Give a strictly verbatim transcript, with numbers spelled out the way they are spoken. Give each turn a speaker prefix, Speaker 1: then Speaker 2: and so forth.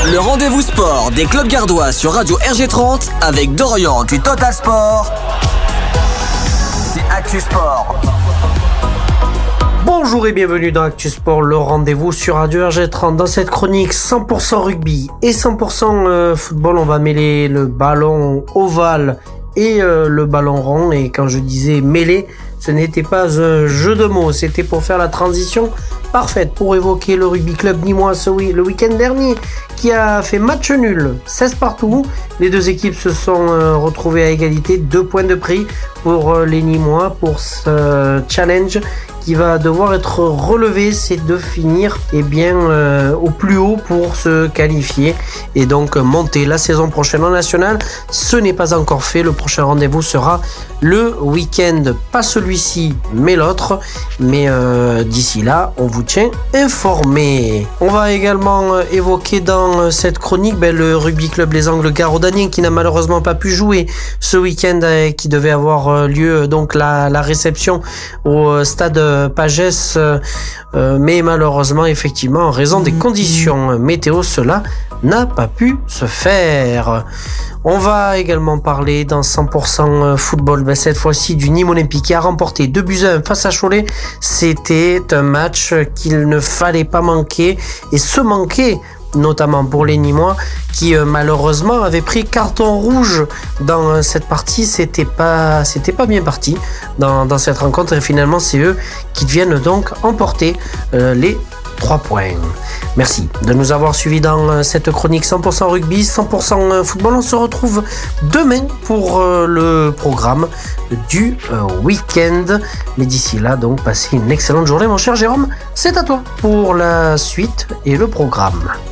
Speaker 1: Le rendez-vous sport des clubs gardois sur Radio R G trente avec Dorian du Total Sport. C'est Actu Sport.
Speaker 2: Bonjour et bienvenue dans Actu Sport, le rendez-vous sur Radio R G trente. Dans cette chronique cent pour cent rugby et cent pour cent football, on va mêler le ballon ovale et euh, le ballon rond. Et quand je disais mêler, ce n'était pas un jeu de mots, c'était pour faire la transition parfaite pour évoquer le rugby club nîmois ce week- le week-end dernier qui a fait match nul, seize partout. Les deux équipes se sont euh, retrouvées à égalité, deux points de prix pour euh, les Nîmois pour ce challenge qui va devoir être relevé, c'est de finir eh bien, euh, au plus haut pour se qualifier et donc monter la saison prochaine en national. Ce n'est pas encore fait, le prochain rendez-vous sera le week-end, pas celui-ci mais l'autre, mais euh, d'ici là on vous tient informé. On va également euh, évoquer dans cette chronique ben, le rugby club Les Angles Garaudaniens qui n'a malheureusement pas pu jouer ce week-end euh, qui devait avoir lieu donc la, la réception au stade Pagès, euh, mais malheureusement effectivement en raison des conditions météo cela n'a pas pu se faire. On va également parler dans cent pour cent football, ben cette fois-ci du Nîmes Olympique qui a remporté deux buts à un face à Cholet. C'était un match qu'il ne fallait pas manquer et se manquer notamment pour les Nîmois qui euh, malheureusement avaient pris carton rouge dans euh, cette partie. C'était pas, c'était pas bien parti dans, dans cette rencontre et finalement c'est eux qui viennent donc emporter euh, les trois points. Merci de nous avoir suivis dans euh, cette chronique cent pour cent rugby, cent pour cent football. On se retrouve demain pour euh, le programme du euh, week-end. Mais d'ici là, donc, passez une excellente journée, mon cher Jérôme. C'est à toi pour la suite et le programme.